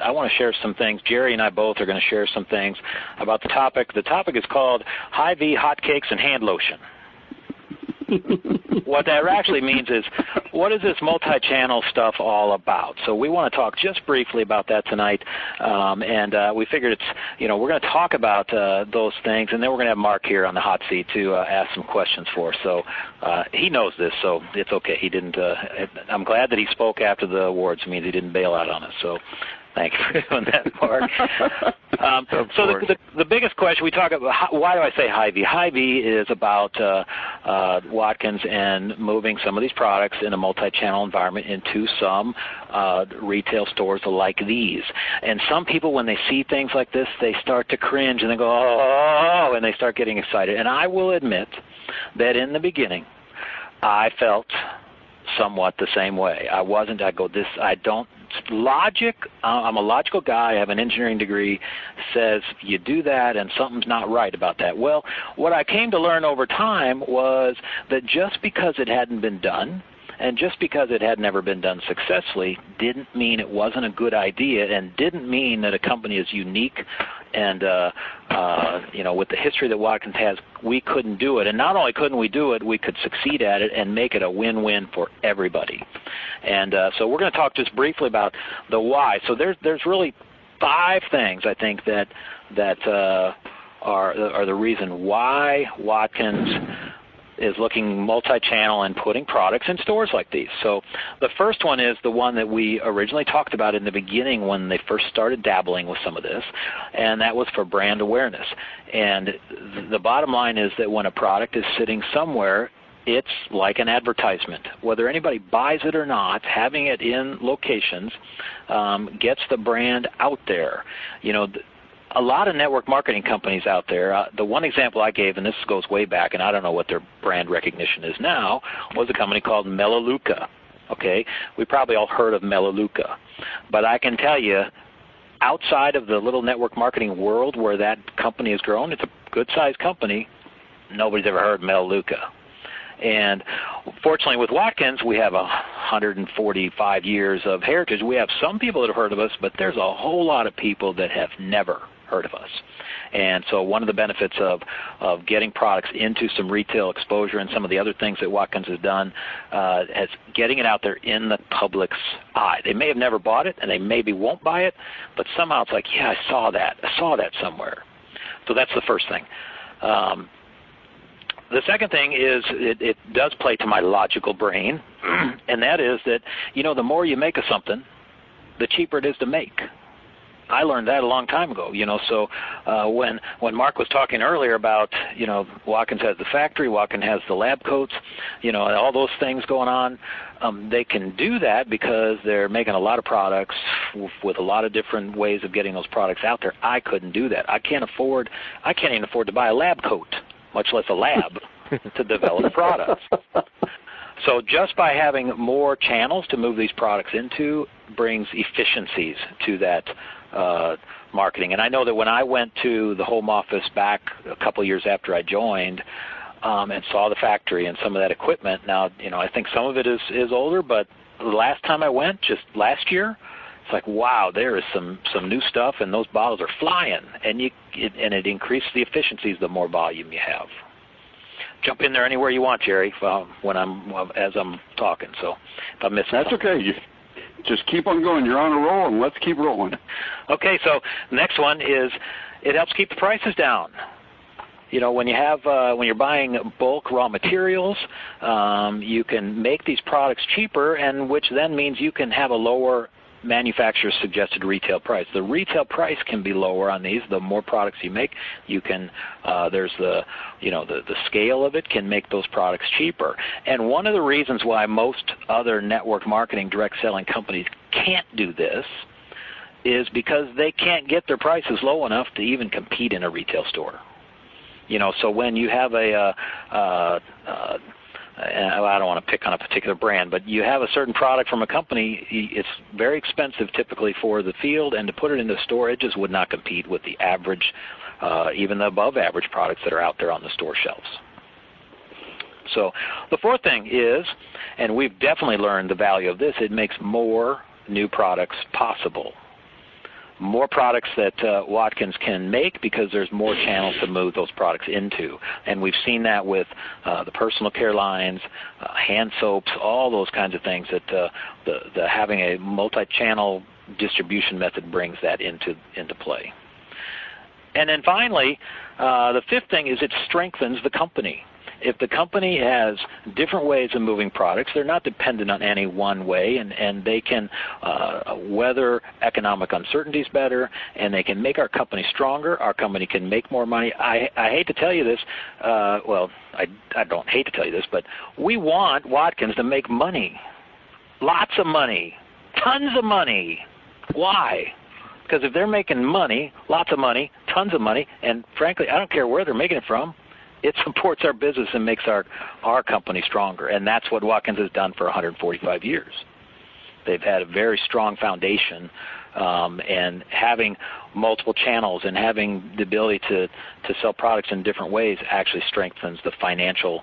I want to share some things. Jerry and I both are going to share some things about the topic. The topic is called Hy-Vee hotcakes and hand lotion. What that actually means is, what is this multi-channel stuff all about? So we want to talk just briefly about that tonight, and we figured we're going to talk about those things, and then we're going to have Mark here on the hot seat to ask some questions for us. So he knows this, so it's okay. He didn't. I'm glad that he spoke after the awards. It means he didn't bail out on us. So thank you for doing that, Mark. So the biggest question we talk about, why do I say Hy-Vee? Hy-Vee is about Watkins and moving some of these products in a multi-channel environment into some retail stores like these. And some people, when they see things like this, they start to cringe and they go, oh, and they start getting excited. And I will admit that in the beginning, I felt somewhat the same way. I'm a logical guy. I have an engineering degree. Says you do that and something's not right about that. Well, what I came to learn over time was that just because it hadn't been done and just because it had never been done successfully didn't mean it wasn't a good idea and didn't mean that a company is unique and, with the history that Watkins has, we couldn't do it. And not only couldn't we do it, we could succeed at it and make it a win-win for everybody. And so we're going to talk just briefly about the why. So there's really 5 things, I think, that are the reason why Watkins is looking multi-channel and putting products in stores like these. So the first one is the one that we originally talked about in the beginning when they first started dabbling with some of this, and that was for brand awareness. And the bottom line is that when a product is sitting somewhere, it's like an advertisement. Whether anybody buys it or not, having it in locations gets the brand out there. A lot of network marketing companies out there, the one example I gave, and this goes way back, and I don't know what their brand recognition is now, was a company called Melaleuca. Okay, we probably all heard of Melaleuca. But I can tell you, outside of the little network marketing world where that company has grown, it's a good-sized company, nobody's ever heard of Melaleuca. And fortunately with Watkins, we have 145 years of heritage. We have some people that have heard of us, but there's a whole lot of people that have never heard of us. And so one of the benefits of getting products into some retail exposure and some of the other things that Watkins has done is getting it out there in the public's eye. They may have never bought it, and they maybe won't buy it, but somehow it's like, yeah, I saw that somewhere. So that's the first thing. The second thing is it does play to my logical brain, and that is that, the more you make of something, the cheaper it is to make. I learned that a long time ago, so when Mark was talking earlier about, Watkins has the factory, Watkins has the lab coats, all those things going on, they can do that because they're making a lot of products with a lot of different ways of getting those products out there. I couldn't do that. I can't even afford to buy a lab coat, much less a lab, to develop products. So just by having more channels to move these products into brings efficiencies to that marketing. And I know that when I went to the home office back a couple of years after I joined and saw the factory and some of that equipment, now, I think some of it is older, but the last time I went, just last year, it's like, wow, there is some new stuff, and those bottles are flying, and it increases the efficiencies the more volume you have. Jump in there anywhere you want, Jerry, as I'm talking. So if I miss that's something. Okay. Just keep on going. You're on a roll, and let's keep rolling. Okay. So the next one is it helps keep the prices down. When you're buying bulk raw materials, you can make these products cheaper, and which then means you can have a lower manufacturer's suggested retail price. The retail price can be lower on these. The more products you make, you can. There's the scale of it can make those products cheaper. And one of the reasons why most other network marketing direct selling companies can't do this is because they can't get their prices low enough to even compete in a retail store. So when you have I don't want to pick on a particular brand, but you have a certain product from a company, it's very expensive typically for the field, and to put it into the store, it just would not compete with the average, even the above average products that are out there on the store shelves. So the fourth thing is, and we've definitely learned the value of this, it makes more new products possible. more products that Watkins can make because there's more channels to move those products into. And we've seen that with the personal care lines, hand soaps, all those kinds of things that the having a multi-channel distribution method brings that into play. And then finally, the fifth thing is it strengthens the company. If the company has different ways of moving products, they're not dependent on any one way, and they can weather economic uncertainties better, and they can make our company stronger. Our company can make more money. I hate to tell you this. Well, I don't hate to tell you this, but we want Watkins to make money. Lots of money. Tons of money. Why? Because if they're making money, lots of money, tons of money, and frankly, I don't care where they're making it from, it supports our business and makes our company stronger. And that's what Watkins has done for 145 years. They've had a very strong foundation, and having multiple channels and having the ability to sell products in different ways actually strengthens the financial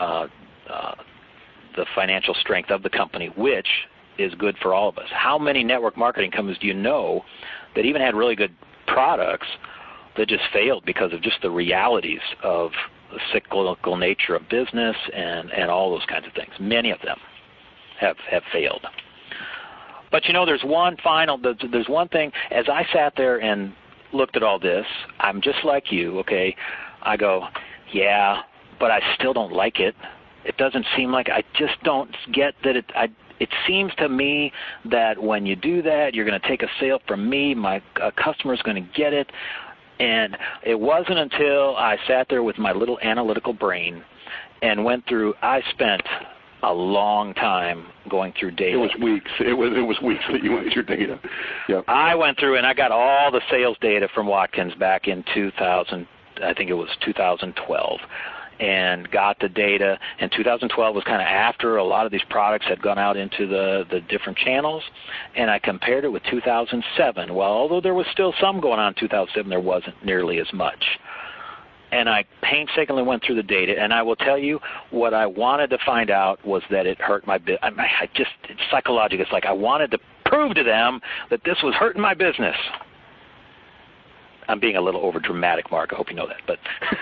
strength of the company, which is good for all of us. How many network marketing companies do you know that even had really good products that just failed because of just the realities of the cyclical nature of business and all those kinds of things? Many of them have failed. But there's one thing. As I sat there and looked at all this, I'm just like you, okay? I go, yeah, but I still don't like it. It doesn't seem like, I just don't get that it seems to me that when you do that, you're going to take a sale from me. My customer's going to get it. And it wasn't until I sat there with my little analytical brain and went through, I spent a long time going through data. It was weeks. It was weeks that you went through data. Yep. I went through and I got all the sales data from Watkins back in 2000, I think it was 2012. And got the data, and 2012 was kind of after a lot of these products had gone out into the different channels, and I compared it with 2007. Well, although there was still some going on in 2007, there wasn't nearly as much. And I painstakingly went through the data, and I will tell you what I wanted to find out was that it hurt my business. It's psychological. It's like I wanted to prove to them that this was hurting my business. I'm being a little over dramatic, Mark. I hope you know that. But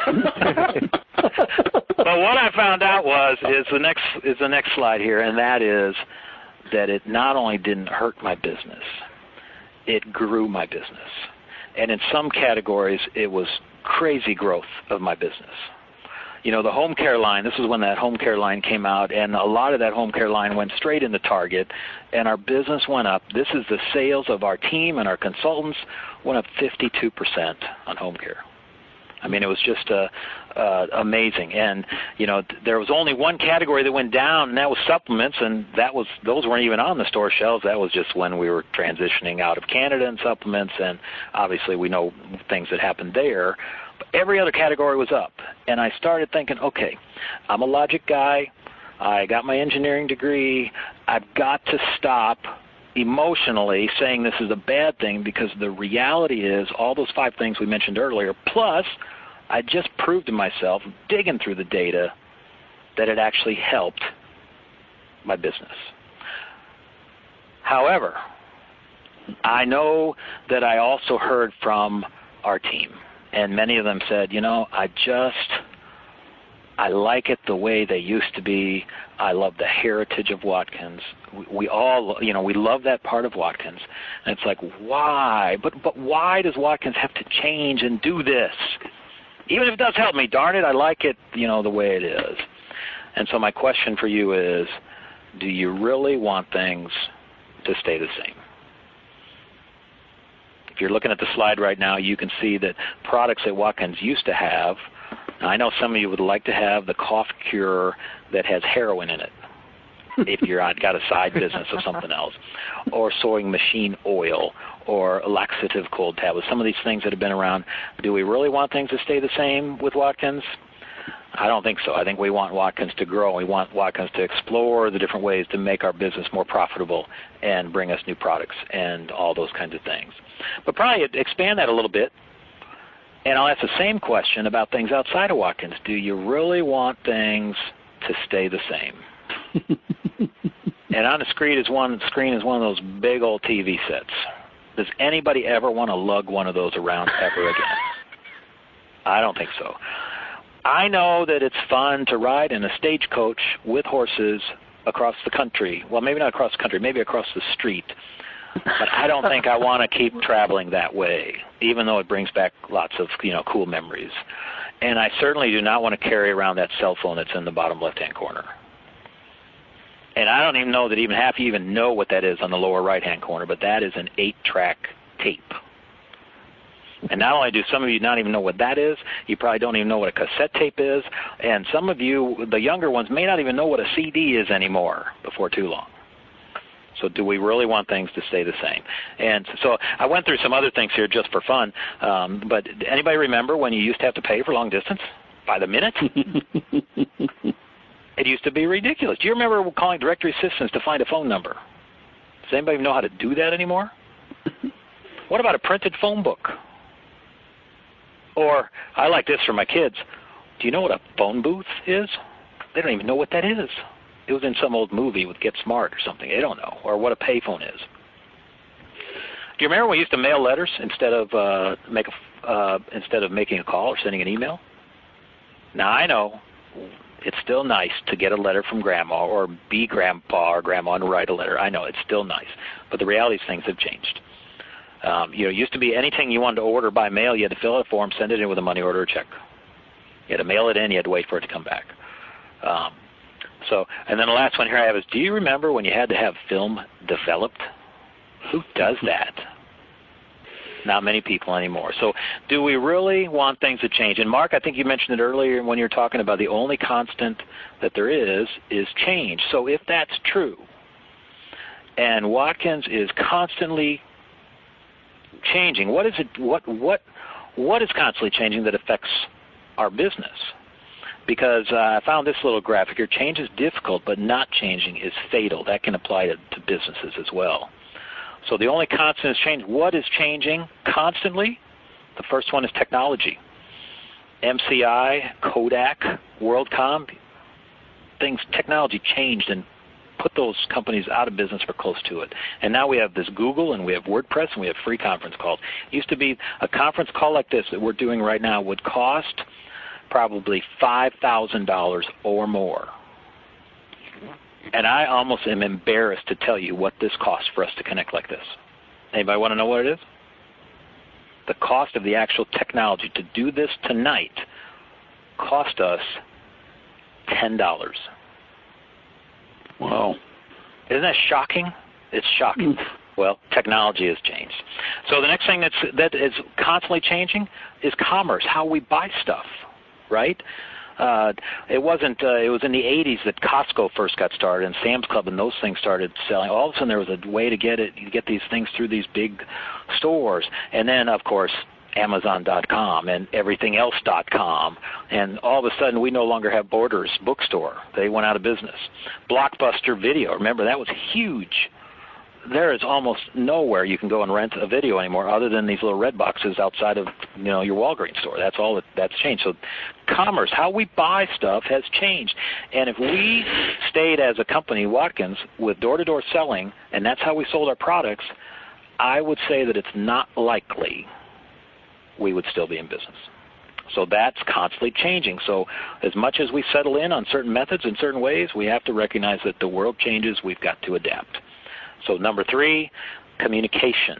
but what I found out is the next slide here, and that is that it not only didn't hurt my business, it grew my business. And in some categories, it was crazy growth of my business. The home care line, this is when that home care line came out, and a lot of that home care line went straight into Target, and our business went up. This is the sales of our team and our consultants went up 52% on home care. I mean, it was just amazing. And, there was only one category that went down, and that was supplements, and those weren't even on the store shelves. That was just when we were transitioning out of Canada and supplements, and obviously we know things that happened there. But every other category was up. And I started thinking, okay, I'm a logic guy. I got my engineering degree. I've got to stop emotionally saying this is a bad thing, because the reality is all those 5 things we mentioned earlier, plus I just proved to myself, digging through the data, that it actually helped my business. However, I know that I also heard from our team, and many of them said, I like it the way they used to be. I love the heritage of Watkins. We all, we love that part of Watkins. And it's like, why? But why does Watkins have to change and do this? Even if it does help me, darn it, I like it, the way it is. And so my question for you is, do you really want things to stay the same? If you're looking at the slide right now, you can see that products that Watkins used to have, I know some of you would like to have the cough cure that has heroin in it, if you're got a side business of something else, or sewing machine oil, or laxative cold tablets, some of these things that have been around. Do we really want things to stay the same with Watkins? I don't think so. I think we want Watkins to grow. We want Watkins to explore the different ways to make our business more profitable and bring us new products and all those kinds of things. But probably expand that a little bit. And I'll ask the same question about things outside of Watkins. Do you really want things to stay the same? And on the screen is one of those big old TV sets Does anybody ever want to lug one of those around ever again? I don't think so. I know that it's fun to ride in a stagecoach with horses across the country. Well, maybe not across the country, maybe across the street. But I don't think I want to keep traveling that way, even though it brings back lots of, cool memories. And I certainly do not want to carry around that cell phone that's in the bottom left-hand corner. And I don't even know that even half of you even know what that is on the lower right-hand corner, but that is an 8-track tape. And not only do some of you not even know what that is, you probably don't even know what a cassette tape is, and some of you, the younger ones, may not even know what a CD is anymore before too long. So do we really want things to stay the same? And so I went through some other things here just for fun, but anybody remember when you used to have to pay for long distance by the minute? It used to be ridiculous. Do you remember calling directory assistance to find a phone number? Does anybody know how to do that anymore? What about a printed phone book? Or, I like this for my kids, do you know what a phone booth is? They don't even know what that is. It was in some old movie with Get Smart or something. They don't know. Or what a payphone is. Do you remember when we used to mail letters instead of making a call or sending an email? Now, I know it's still nice to get a letter from Grandma or be Grandpa or Grandma and write a letter. I know, it's still nice. But the reality is things have changed. It used to be anything you wanted to order by mail, you had to fill out a form, send it in with a money order or check. You had to mail it in, you had to wait for it to come back. And then the last one here I have is, do you remember when you had to have film developed? Who does that? Not many people anymore. So do we really want things to change? And Mark, I think you mentioned it earlier when you were talking about the only constant that there is change. So if that's true, and Watkins is constantly changing, what is it? What is constantly changing that affects our business? Because I found this little graphic here. Change is difficult, but not changing is fatal. That can apply to businesses as well. So the only constant is change. What is changing constantly? The first one is technology. MCI, Kodak, WorldCom, technology changed and put those companies out of business or close to it. And now we have this Google and we have WordPress and we have free conference calls. It used to be a conference call like this that we're doing right now would cost probably $5,000 or more. And I almost am embarrassed to tell you what this costs for us to connect like this. Anybody want to know what it is? The cost of the actual technology to do this tonight cost us $10. Wow. Isn't that shocking? It's shocking. Well, technology has changed. So the next thing that is constantly changing is commerce, how we buy stuff, right? It was in the 80s that Costco first got started and Sam's Club and those things started selling. All of a sudden there was a way to get these things through these big stores. And then, of course, Amazon.com and everythingelse.com. And all of a sudden we no longer have Borders bookstore. They went out of business. Blockbuster Video, remember, that was huge. There is almost nowhere you can go and rent a video anymore other than these little red boxes outside of your Walgreens store. That's all that's changed. So commerce, how we buy stuff has changed. And if we stayed as a company, Watkins, with door-to-door selling, and that's how we sold our products, I would say that it's not likely we would still be in business. So that's constantly changing. So as much as we settle in on certain methods and certain ways, we have to recognize that the world changes. We've got to adapt. So number 3, communication.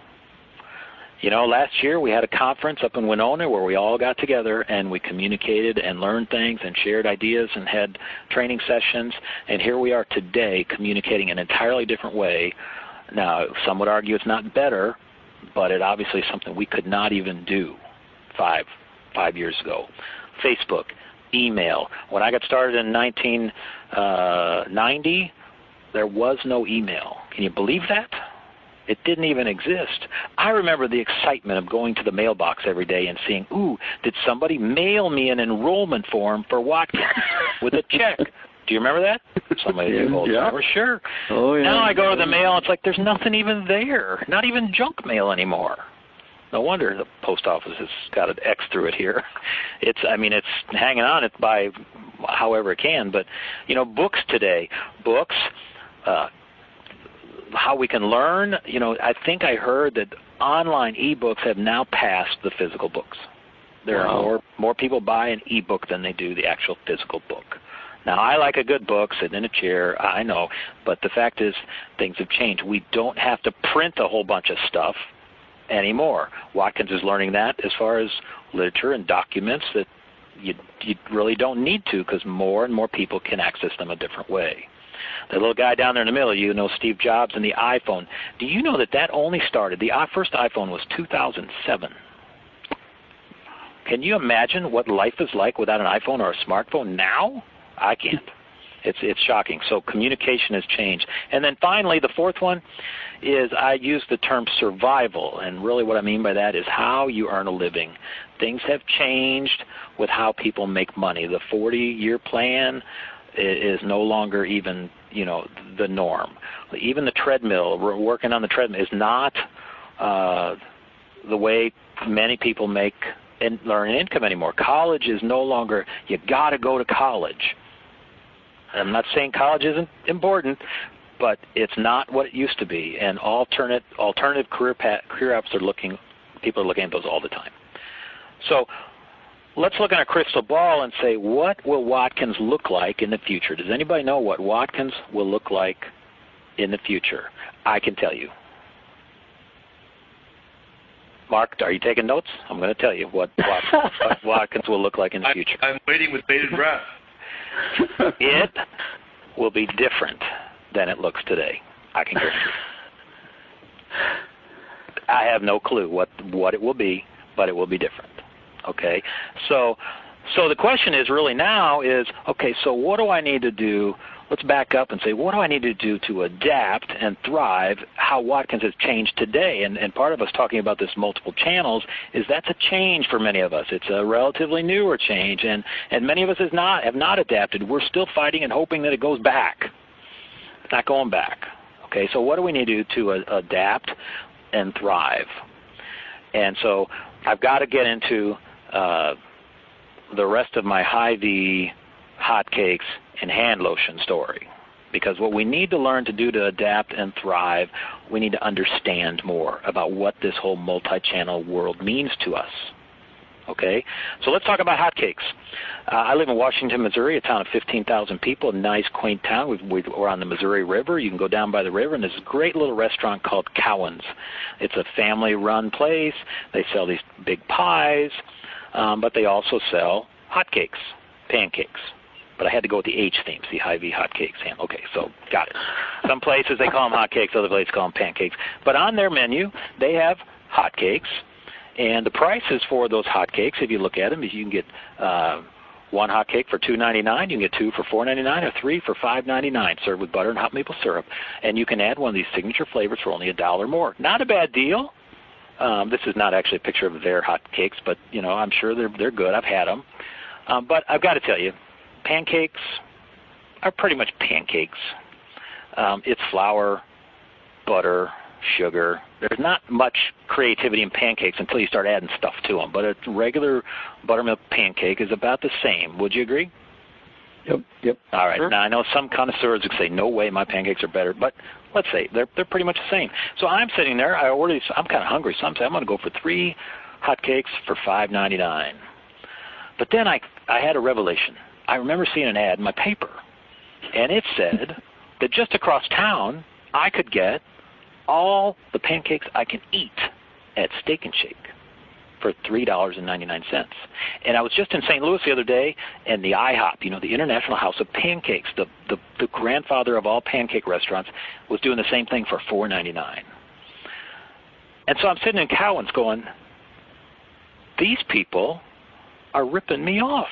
Last year we had a conference up in Winona where we all got together and we communicated and learned things and shared ideas and had training sessions. And here we are today communicating in an entirely different way. Now, some would argue it's not better, but it obviously is something we could not even do five years ago. Facebook, email. When I got started in 1990, there was no email. Can you believe that? It didn't even exist. I remember the excitement of going to the mailbox every day and seeing, did somebody mail me an enrollment form for Watkins with a check? Do you remember that? Somebody old timer, sure. Oh, yeah. Now I go to the mail, it's like there's nothing even there, not even junk mail anymore. No wonder the post office has got an X through it here. It's hanging on it by however it can. But, books today, how we can learn, I think I heard that online ebooks have now passed the physical books. There are more people buy an ebook than they do the actual physical book. Now, I like a good book, sitting in a chair, I know, but the fact is things have changed. We don't have to print a whole bunch of stuff anymore. Watkins is learning that as far as literature and documents that you really don't need to, because more and more people can access them a different way. The little guy down there in the middle, Steve Jobs and the iPhone. Do you know that only started, the first iPhone was 2007. Can you imagine what life is like without an iPhone or a smartphone now? I can't. It's shocking. So communication has changed. And then finally, the fourth one is I use the term survival, and really what I mean by that is how you earn a living. Things have changed with how people make money. The 40-year plan is no longer even, the norm. Even the treadmill, working on the treadmill, is not the way many people make and earn an income anymore. College is no longer, you got to go to college. I'm not saying college isn't important, but it's not what it used to be. And alternative career apps people are looking at those all the time. So let's look at a crystal ball and say, what will Watkins look like in the future? Does anybody know what Watkins will look like in the future? I can tell you. Mark, are you taking notes? I'm going to tell you what Watkins will look like in the future. I'm waiting with bated breath. It will be different than it looks today. I can guarantee you. I have no clue what it will be, but it will be different. Okay? So the question is really now is, okay, so what do I need to do? Let's back up and say, what do I need to do to adapt and thrive how Watkins has changed today? And part of us talking about this multiple channels is that's a change for many of us. It's a relatively newer change, and many of us have not adapted. We're still fighting and hoping that it goes back. It's not going back. Okay, so what do we need to do to adapt and thrive? And so I've got to get into the rest of my Hy-Vee hotcakes and hand lotion story, because what we need to learn to do to adapt and thrive, we need to understand more about what this whole multi-channel world means to us. Okay, so let's talk about hotcakes. I live in Washington, Missouri, a town of 15,000 people, a nice, quaint town. We're on the Missouri River. You can go down by the river, and there's a great little restaurant called Cowan's. It's a family-run place. They sell these big pies, but they also sell hotcakes, pancakes. But I had to go with the H theme, see Hy-Vee hotcakes. Okay, so got it. Some places they call them hotcakes, other places call them pancakes. But on their menu, they have hotcakes, and the prices for those hotcakes, if you look at them, is you can get one hotcake for $2.99, you can get two for $4.99, or three for $5.99, served with butter and hot maple syrup. And you can add one of these signature flavors for only $1 more. Not a bad deal. This is not actually a picture of their hotcakes, but I'm sure they're good. I've had them. But I've got to tell you, pancakes are pretty much pancakes. It's flour, butter, sugar. There's not much creativity in pancakes until you start adding stuff to them. But a regular buttermilk pancake is about the same. Would you agree? Yep. All right. Sure. Now, I know some connoisseurs would say, no way, my pancakes are better. But let's say they're pretty much the same. So I'm sitting there. I'm kind of hungry. So I'm saying I'm going to go for 3 hotcakes for $5.99. But then I had a revelation. I remember seeing an ad in my paper, and it said that just across town I could get all the pancakes I can eat at Steak and Shake for $3.99. And I was just in St. Louis the other day, and the IHOP, the International House of Pancakes, the grandfather of all pancake restaurants, was doing the same thing for $4.99. And so I'm sitting in Cowan's going, these people are ripping me off.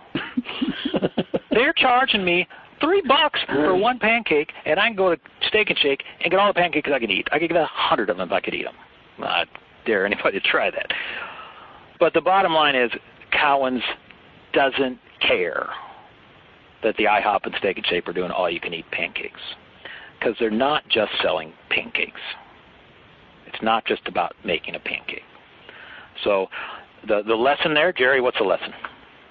They're charging me $3 for one pancake, and I can go to Steak and Shake and get all the pancakes I can eat. I could get 100 of them if I could eat them. I dare anybody to try that. But the bottom line is Cowan's doesn't care that the IHOP and Steak and Shake are doing all-you-can-eat pancakes, because they're not just selling pancakes. It's not just about making a pancake. So the lesson there, Jerry, what's the lesson?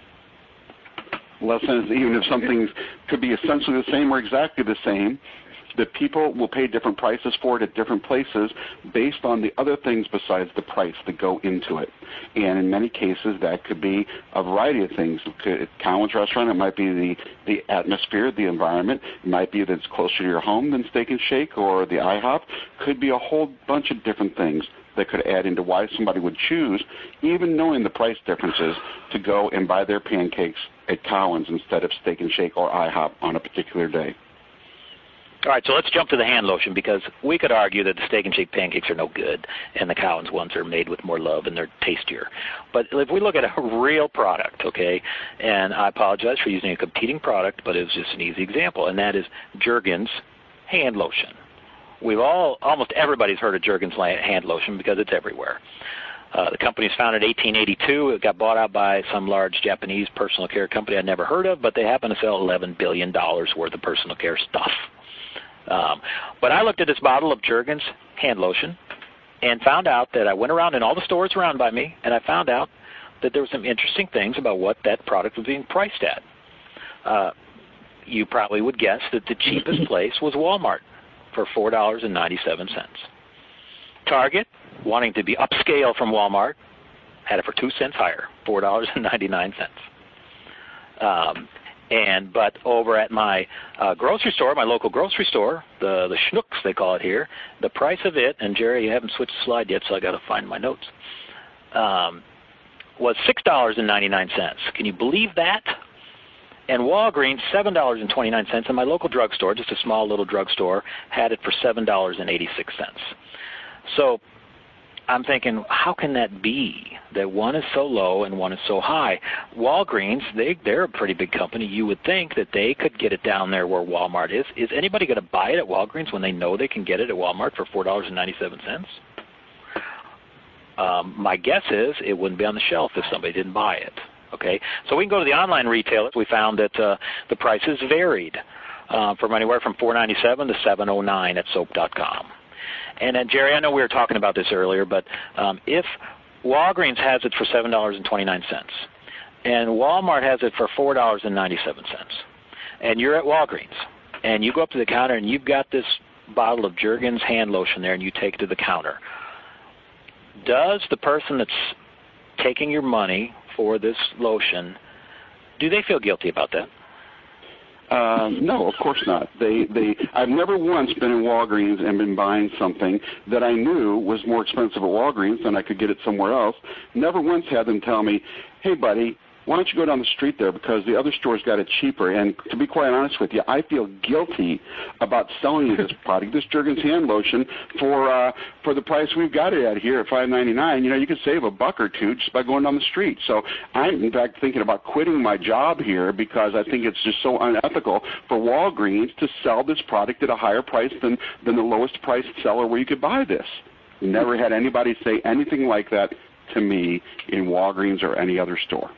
Lesson is even if something could be essentially the same or exactly the same, that people will pay different prices for it at different places based on the other things besides the price that go into it. And in many cases, that could be a variety of things. At Cowan's Restaurant, it might be the atmosphere, the environment. It might be that it's closer to your home than Steak and Shake or the IHOP. Could be a whole bunch of different things that could add into why somebody would choose, even knowing the price differences, to go and buy their pancakes at Cowan's instead of Steak and Shake or IHOP on a particular day. All right, so let's jump to the hand lotion, because we could argue that the Steak and Shake pancakes are no good and the Cowan's ones are made with more love and they're tastier. But if we look at a real product, okay, and I apologize for using a competing product, but it was just an easy example, and that is Jergens hand lotion. Almost everybody's heard of Jergens hand lotion because it's everywhere. The company was founded in 1882. It got bought out by some large Japanese personal care company I'd never heard of, but they happen to sell $11 billion worth of personal care stuff. But I looked at this bottle of Jergens hand lotion and found out that I went around in all the stores around by me, and I found out that there were some interesting things about what that product was being priced at. You probably would guess that the cheapest place was Walmart for $4.97. Target, wanting to be upscale from Walmart, had it for 2 cents higher, $4.99. But over at my grocery store, my local grocery store, the Schnucks they call it here, the price of it, and Jerry, you haven't switched the slide yet, so I got to find my notes, was $6.99. Can you believe that? And Walgreens, $7.29, and my local drugstore, just a small little drugstore, had it for $7.86. So I'm thinking, how can that be that one is so low and one is so high? Walgreens, they're a pretty big company. You would think that they could get it down there where Walmart is. Is anybody going to buy it at Walgreens when they know they can get it at Walmart for $4.97? My guess is it wouldn't be on the shelf if somebody didn't buy it. Okay, so we can go to the online retailers. We found that the prices varied from anywhere from $4.97 to $7.09 at soap.com. And then, Jerry, I know we were talking about this earlier, but if Walgreens has it for $7.29 and Walmart has it for $4.97, and you're at Walgreens and you go up to the counter and you've got this bottle of Jergens hand lotion there and you take it to the counter, does the person that's taking your money for this lotion, do they feel guilty about that? No, of course not. I've never once been in Walgreens and been buying something that I knew was more expensive at Walgreens than I could get it somewhere else. Never once had them tell me, hey, buddy, why don't you go down the street there because the other store's got it cheaper. And to be quite honest with you, I feel guilty about selling you this product, this Jergens hand lotion, for the price we've got it at here at $5.99. You know, you could save $1 or $2 just by going down the street. So I'm, in fact, thinking about quitting my job here because I think it's just so unethical for Walgreens to sell this product at a higher price than the lowest priced seller where you could buy this. Never had anybody say anything like that to me in Walgreens or any other store.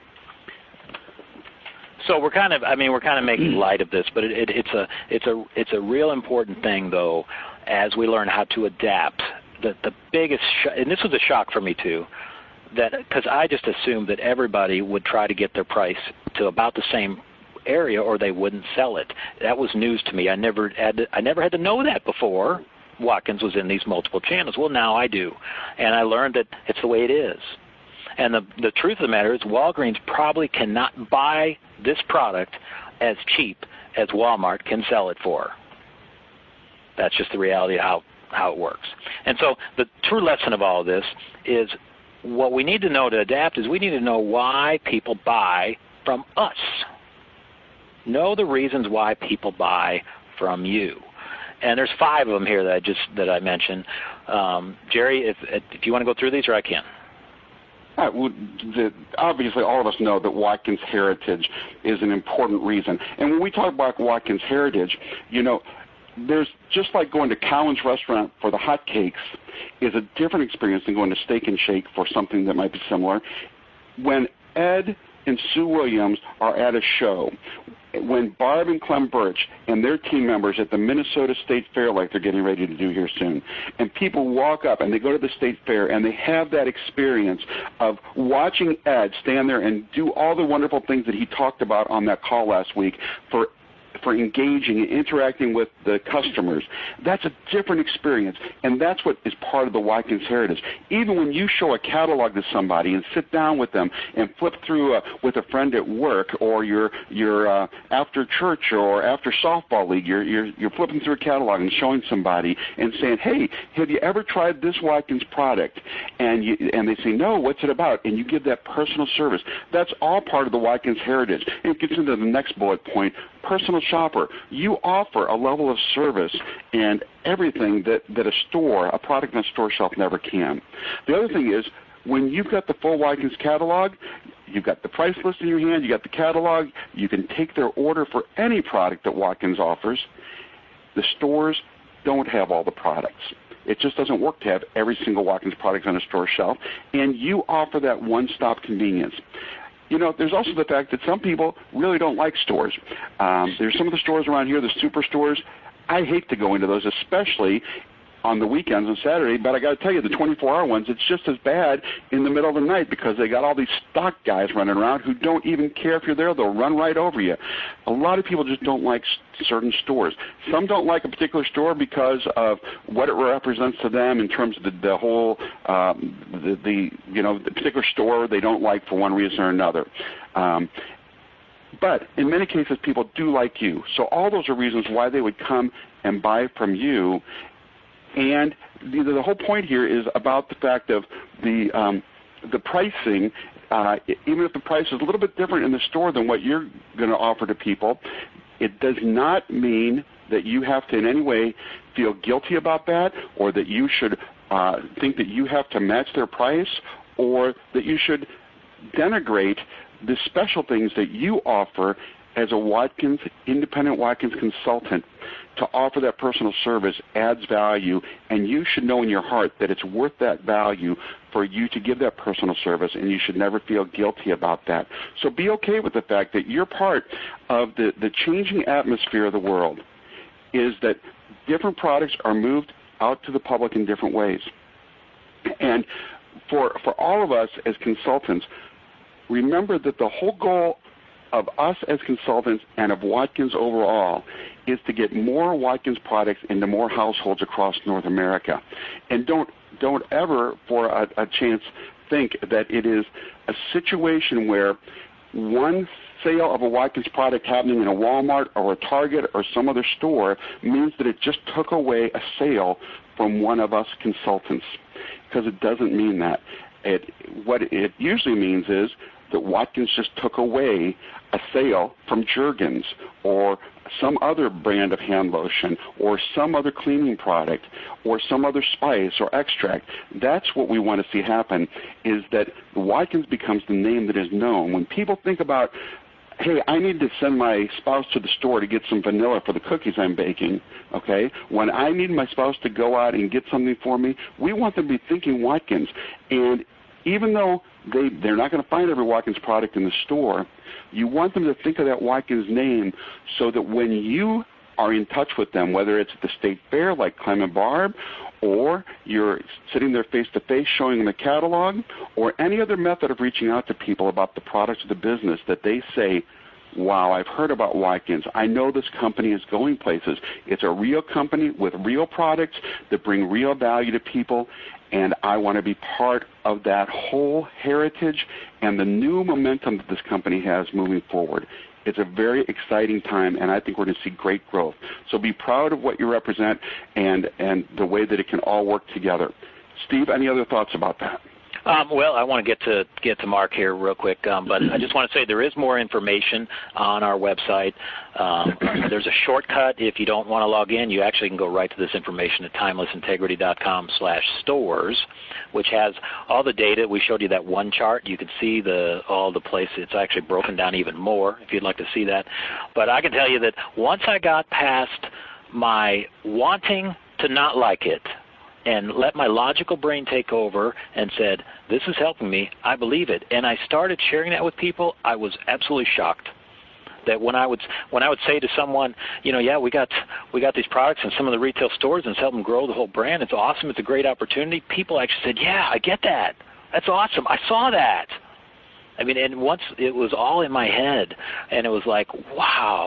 So we're kind of making light of this, but it's a real important thing, though, as we learn how to adapt. The biggest, and this was a shock for me too, that because I just assumed that everybody would try to get their price to about the same area, or they wouldn't sell it. That was news to me. I never had to know that before Watkins was in these multiple channels. Well, now I do, and I learned that it's the way it is. And the truth of the matter is Walgreens probably cannot buy this product as cheap as Walmart can sell it for. That's just the reality of how it works. And so the true lesson of all of this is what we need to know to adapt is we need to know why people buy from us. Know the reasons why people buy from you. And there's 5 of them here that I mentioned. Jerry, if you want to go through these, or I can. Obviously, all of us know that Watkins heritage is an important reason. And when we talk about Watkins heritage, you know, there's just like going to Cowan's Restaurant for the hotcakes is a different experience than going to Steak and Shake for something that might be similar. When Ed and Sue Williams are at a show, when Barb and Clem Birch and their team members at the Minnesota State Fair, like they're getting ready to do here soon, and people walk up and they go to the State Fair and they have that experience of watching Ed stand there and do all the wonderful things that he talked about on that call last week for for engaging and interacting with the customers. That's a different experience, and that's what is part of the Watkins heritage. Even when you show a catalog to somebody and sit down with them and flip through with a friend at work, or you're after church or after softball league, you're flipping through a catalog and showing somebody and saying, hey, have you ever tried this Watkins product? And they say, no, what's it about? And you give that personal service. That's all part of the Watkins heritage. And it gets into the next bullet point, personal shopper. You offer a level of service and everything that a product on a store shelf never can. The other thing is, when you've got the full Watkins catalog, you've got the price list in your hand, you got the catalog, you can take their order for any product that Watkins offers. The stores don't have all the products. It just doesn't work to have every single Watkins product on a store shelf, and you offer that one-stop convenience. You know, there's also the fact that some people really don't like stores. There's some of the stores around here, the superstores. I hate to go into those, especially on the weekends and Saturday, but I got to tell you, the 24-hour ones, it's just as bad in the middle of the night because they got all these stock guys running around who don't even care if you're there. They'll run right over you. A lot of people just don't like certain stores. Some don't like a particular store because of what it represents to them in terms of the whole, the particular store they don't like for one reason or another. But in many cases, people do like you. So all those are reasons why they would come and buy from you. And the whole point here is about the fact of the pricing. Even if the price is a little bit different in the store than what you're going to offer to people, it does not mean that you have to in any way feel guilty about that, or that you should think that you have to match their price, or that you should denigrate the special things that you offer as a independent Watkins consultant. To offer that personal service adds value, and you should know in your heart that it's worth that value for you to give that personal service, and you should never feel guilty about that. So be okay with the fact that you're part of the changing atmosphere of the world, is that different products are moved out to the public in different ways. And for all of us as consultants, remember that the whole goal of us as consultants and of Watkins overall is to get more Watkins products into more households across North America. And don't ever for a chance think that it is a situation where one sale of a Watkins product happening in a Walmart or a Target or some other store means that it just took away a sale from one of us consultants, because it doesn't mean that. What it usually means is that Watkins just took away a sale from Jergens or some other brand of hand lotion or some other cleaning product or some other spice or extract. That's what we want to see happen, is that Watkins becomes the name that is known. When people think about, hey, I need to send my spouse to the store to get some vanilla for the cookies I'm baking, okay? When I need my spouse to go out and get something for me, we want them to be thinking Watkins. And even though they're not going to find every Watkins product in the store, you want them to think of that Watkins name so that when you are in touch with them, whether it's at the state fair like Clem and Barb, or you're sitting there face-to-face showing them a catalog, or any other method of reaching out to people about the products of the business, that they say, wow, I've heard about Watkins. I know this company is going places. It's a real company with real products that bring real value to people, and I want to be part of that whole heritage and the new momentum that this company has moving forward. It's a very exciting time, and I think we're going to see great growth. So be proud of what you represent and the way that it can all work together. Steve, any other thoughts about that? Well, I want to get to Mark here real quick, but I just want to say there is more information on our website. There's a shortcut. If you don't want to log in, you actually can go right to this information at timelessintegrity.com/stores, which has all the data. We showed you that one chart. You can see all the places. It's actually broken down even more if you'd like to see that. But I can tell you that once I got past my wanting to not like it, and let my logical brain take over and said, this is helping me, I believe it. And I started sharing that with people, I was absolutely shocked. That when I would say to someone, yeah, we got these products in some of the retail stores and it's helping grow the whole brand, it's awesome, it's a great opportunity, people actually said, yeah, I get that. That's awesome. I saw that. I mean, and once it was all in my head, and it was like, wow,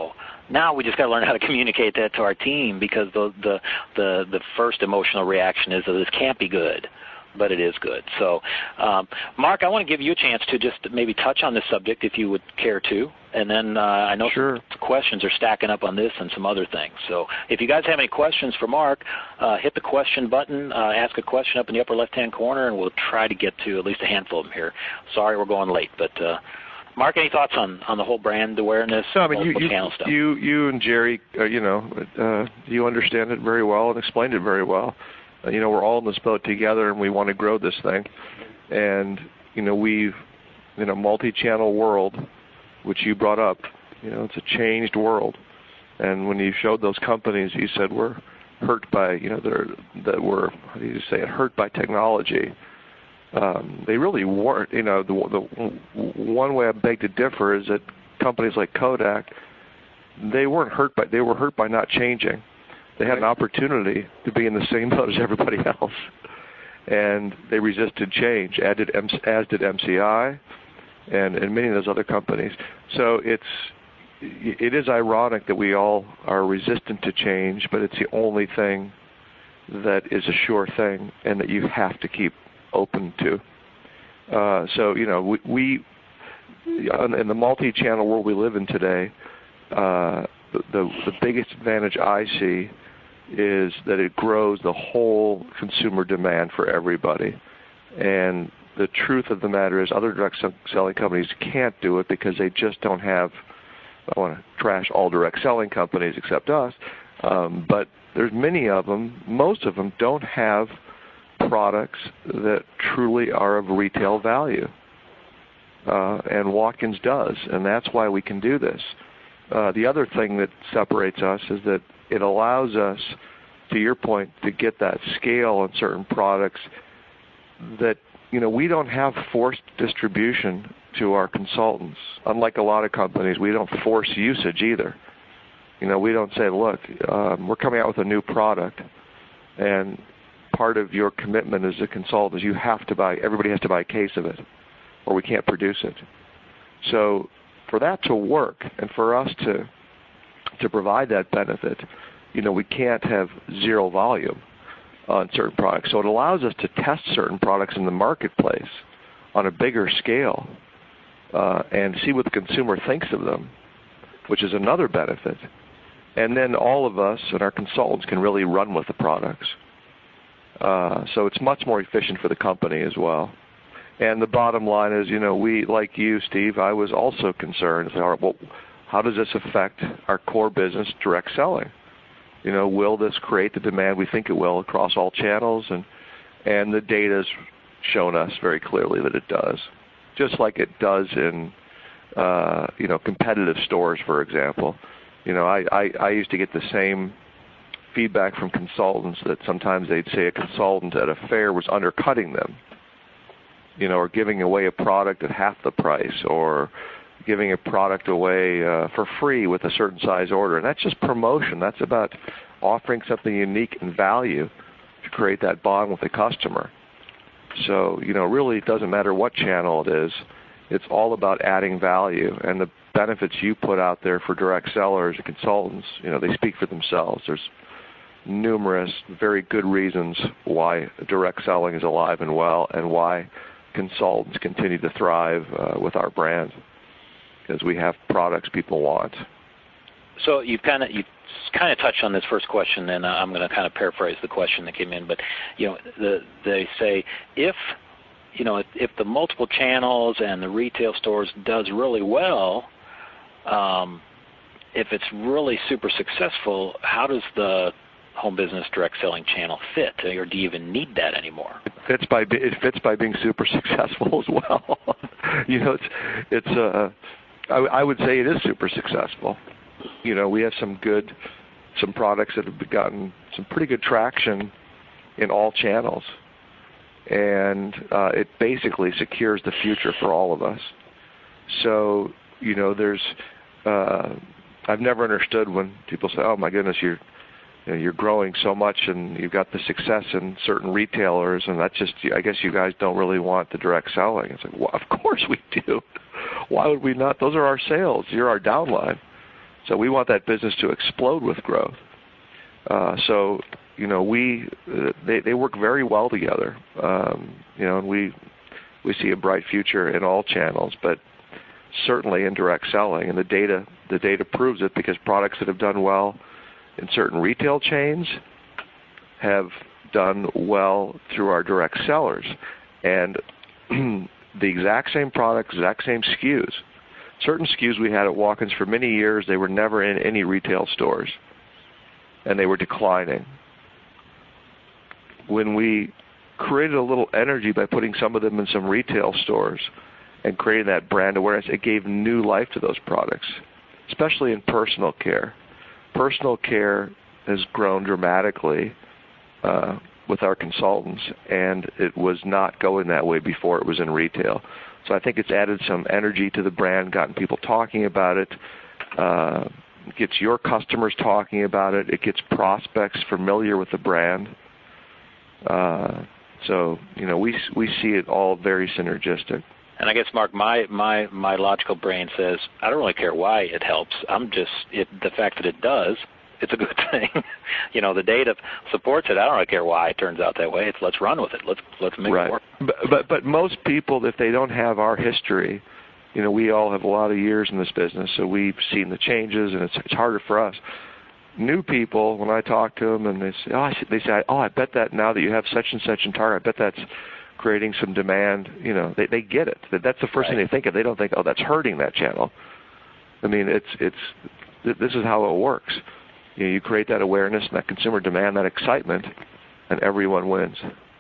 Now we just got to learn how to communicate that to our team, because the first emotional reaction is that this can't be good, but it is good. So, Mark, I want to give you a chance to just maybe touch on this subject if you would care to, and then I know Sure. some questions are stacking up on this and some other things. So if you guys have any questions for Mark, hit the question button, ask a question up in the upper left-hand corner, and we'll try to get to at least a handful of them here. Sorry we're going late, but Mark, any thoughts on the whole brand awareness, multiple channel stuff? You and Jerry, you understand it very well and explained it very well. We're all in this boat together, and we want to grow this thing. And, we've, in a multi-channel world, which you brought up, it's a changed world. And when you showed those companies, you said we're hurt by, that were, how do you say it, hurt by technology. They really weren't. The one way I beg to differ is that companies like Kodak, they were hurt by not changing. They had an opportunity to be in the same boat as everybody else, and they resisted change, as did MCI and many of those other companies. So it is ironic that we all are resistant to change, but it's the only thing that is a sure thing and that you have to keep open to. We in the multi-channel world we live in today, the biggest advantage I see is that it grows the whole consumer demand for everybody. And the truth of the matter is other direct selling companies can't do it because they just don't have, I want to trash all direct selling companies except us, but there's many of them, most of them don't have products that truly are of retail value. And Watkins does, and that's why we can do this. The other thing that separates us is that it allows us, to your point, to get that scale on certain products that, we don't have forced distribution to our consultants. Unlike a lot of companies, we don't force usage either. We don't say, look, we're coming out with a new product, and part of your commitment as a consultant is everybody has to buy a case of it, or we can't produce it. So for that to work and for us to provide that benefit, we can't have zero volume on certain products. So it allows us to test certain products in the marketplace on a bigger scale and see what the consumer thinks of them, which is another benefit. And then all of us and our consultants can really run with the products. So it's much more efficient for the company as well. And the bottom line is, we, like you, Steve, I was also concerned. Well, how does this affect our core business, direct selling? Will this create the demand we think it will across all channels? And the data's shown us very clearly that it does, just like it does in, competitive stores, for example. I used to get the same feedback from consultants that sometimes they'd say a consultant at a fair was undercutting them, or giving away a product at half the price, or giving a product away for free with a certain size order. And that's just promotion. That's about offering something unique and value to create that bond with the customer. So, really it doesn't matter what channel it is. It's all about adding value. And the benefits you put out there for direct sellers and consultants, they speak for themselves. There's numerous very good reasons why direct selling is alive and well, and why consultants continue to thrive with our brand, because we have products people want. So you kind of touched on this first question, and I'm going to kind of paraphrase the question that came in. But they say if the multiple channels and the retail stores does really well, if it's really super successful, how does the home business direct selling channel fit, or do you even need that anymore? It fits by being super successful as well. I would say it is super successful. We have some products that have gotten some pretty good traction in all channels, and it basically secures the future for all of us. So, I've never understood when people say, "Oh my goodness, you're growing so much and you've got the success in certain retailers, and that's just, I guess you guys don't really want the direct selling." It's like, well, of course we do. Why would we not? Those are our sales. You're our downline. So we want that business to explode with growth. So, you know, they work very well together. You know, and we see a bright future in all channels, but certainly in direct selling. And the data proves it, because products that have done well in certain retail chains have done well through our direct sellers. And the exact same products, exact same SKUs. Certain SKUs we had at Watkins for many years, they were never in any retail stores, and they were declining. When we created a little energy by putting some of them in some retail stores and creating that brand awareness, it gave new life to those products, especially in personal care. Personal care has grown dramatically with our consultants, and it was not going that way before it was in retail. So I think it's added some energy to the brand, gotten people talking about it, gets your customers talking about it, it gets prospects familiar with the brand. So, you know, we see it all very synergistic. And I guess, Mark, my logical brain says, I don't really care why it helps. The fact that it does, it's a good thing. You know, the data supports it. I don't really care why it turns out that way. It's let's run with it. Let's make it work. But most people, if they don't have our history, you know, we all have a lot of years in this business, so we've seen the changes, and it's harder for us. New people, when I talk to them, and they say, I bet that now that you have such and such in Target, I bet that's creating some demand. You know, they get it. That's the first thing they think of. They don't think, that's hurting that channel. I mean, this is how it works. You know, you create that awareness and that consumer demand, that excitement, and everyone wins.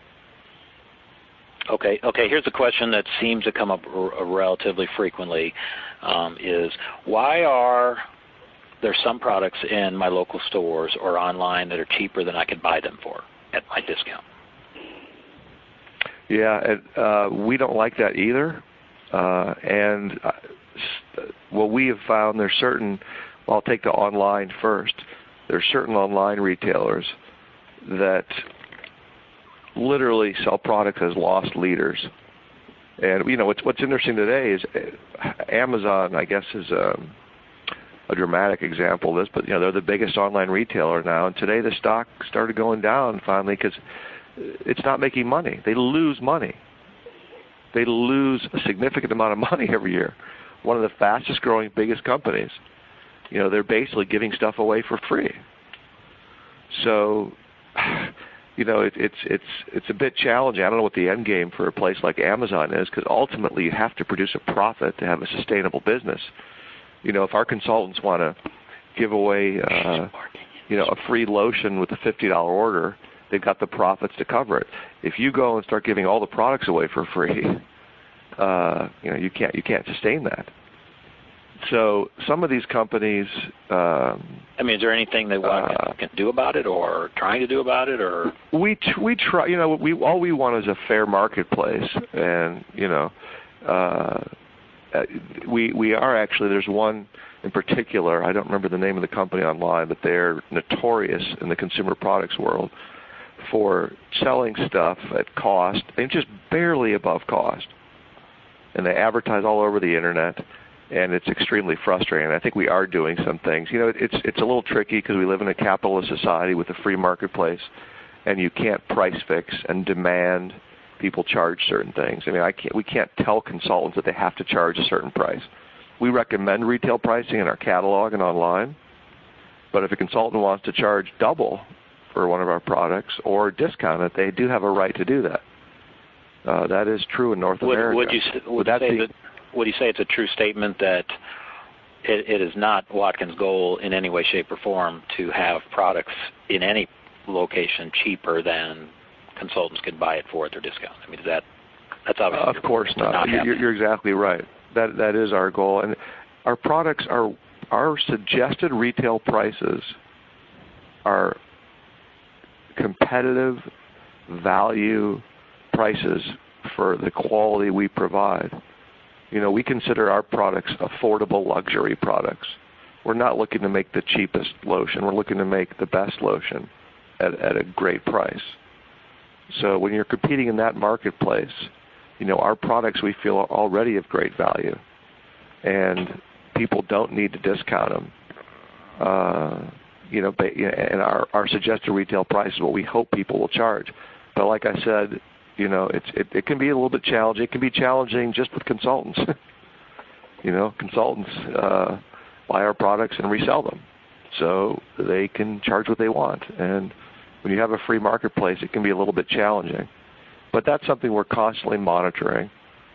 Okay. Here's a question that seems to come up relatively frequently: is why are there some products in my local stores or online that are cheaper than I could buy them for at my discount? Yeah, we don't like that either. And what we have found, there's certain. Well, I'll take the online first. There's certain online retailers that literally sell products as lost leaders. And, you know, what's interesting today is Amazon, I guess, is a dramatic example of this, but, you know, they're the biggest online retailer now, and today the stock started going down finally because it's not making money. They lose money. They lose a significant amount of money every year. One of the fastest growing, biggest companies. You know, they're basically giving stuff away for free. So, you know, it's a bit challenging. I don't know what the end game for a place like Amazon is, because ultimately you have to produce a profit to have a sustainable business. You know, if our consultants want to give away, you know, a free lotion with a $50 order, they've got the profits to cover it. If you go and start giving all the products away for free, you know, you can't sustain that. So some of these companies. I mean, is there anything that Watkins can do about it, or trying to do about it, or? We try. You know, all we want is a fair marketplace, and you know, we are actually. There's one in particular. I don't remember the name of the company online, but they're notorious in the consumer products world for selling stuff at cost and just barely above cost, and they advertise all over the internet. And it's extremely frustrating. I think we are doing some things. You know, it's a little tricky because we live in a capitalist society with a free marketplace, and you can't price fix and demand people charge certain things. I mean, we can't tell consultants that they have to charge a certain price. We recommend retail pricing in our catalog and online, but if a consultant wants to charge double for one of our products or discount it, they do have a right to do that. That is true in North America. Would you say it's a true statement that it is not Watkins' goal in any way, shape, or form to have products in any location cheaper than consultants can buy it for at their discount? I mean, that's obviously of course not. You're exactly right. That is our goal, and our products our suggested retail prices are competitive value prices for the quality we provide. You know, we consider our products affordable luxury products. We're not looking to make the cheapest lotion. We're looking to make the best lotion at a great price. So when you're competing in that marketplace, you know, our products we feel are already of great value, and people don't need to discount them and our suggested retail price is what we hope people will charge. But like I said, it can be a little bit challenging. It can be challenging just with consultants. Consultants buy our products and resell them, so they can charge what they want. And when you have a free marketplace, it can be a little bit challenging. But that's something we're constantly monitoring.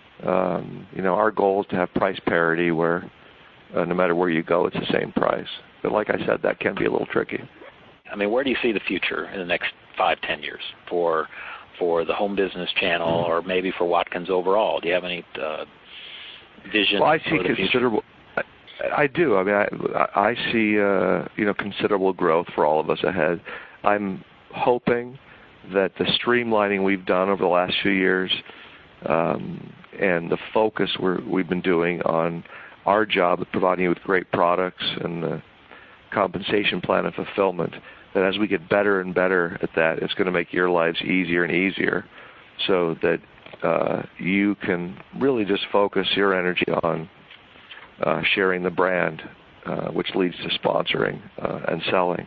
Our goal is to have price parity where no matter where you go, it's the same price. But like I said, that can be a little tricky. I mean, where do you see the future in the next 5-10 years for the home business channel, or maybe for Watkins overall? Do you have any vision? Well, I see considerable. I do. I mean, I see considerable growth for all of us ahead. I'm hoping that the streamlining we've done over the last few years and the focus we've been doing on our job of providing you with great products and the compensation plan and fulfillment, that as we get better and better at that, it's going to make your lives easier and easier, so that you can really just focus your energy on sharing the brand, which leads to sponsoring and selling.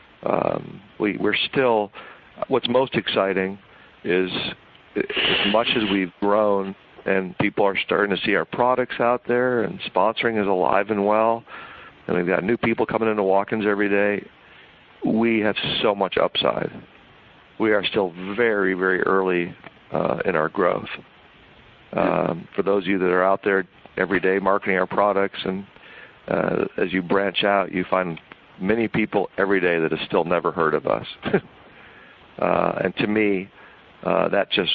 We're still, what's most exciting is as much as we've grown and people are starting to see our products out there and sponsoring is alive and well, and we've got new people coming into Watkins every day, we have so much upside. We are still very, very early in our growth. For those of you that are out there every day marketing our products, and as you branch out, you find many people every day that have still never heard of us. And to me, that just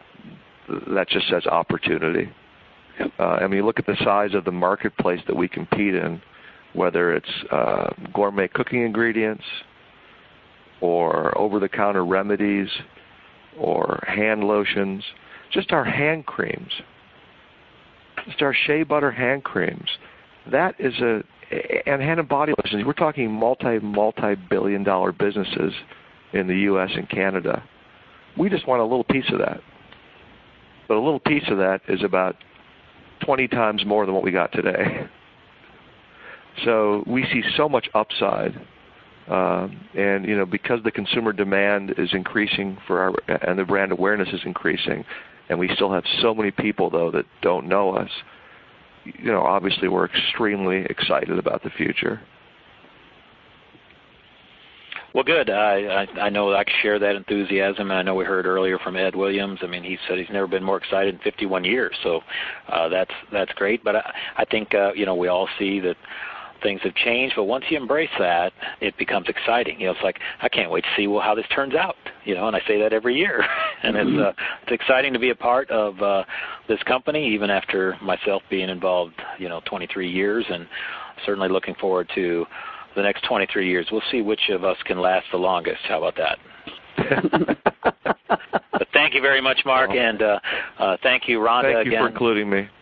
says opportunity. I mean, look at the size of the marketplace that we compete in, whether it's gourmet cooking ingredients or over-the-counter remedies or hand lotions, just our hand creams, just our shea butter hand creams. That is and hand and body lotions. We're talking multi-billion-dollar businesses in the U.S. and Canada. We just want a little piece of that. But a little piece of that is about 20 times more than what we got today. So we see so much upside. And, because the consumer demand is increasing and the brand awareness is increasing, and we still have so many people, though, that don't know us, obviously we're extremely excited about the future. Well, good. I know I can share that enthusiasm. I know we heard earlier from Ed Williams. I mean, he said he's never been more excited in 51 years. So that's great. But I think, we all see that things have changed. But once you embrace that, it becomes exciting. It's like, I can't wait to see how this turns out. And I say that every year. And it's exciting to be a part of this company, even after myself being involved, 23 years, and certainly looking forward to the next 23 years. We'll see which of us can last the longest. How about that? But thank you very much, Mark, and thank you, Rhonda, again. Thank you for including me.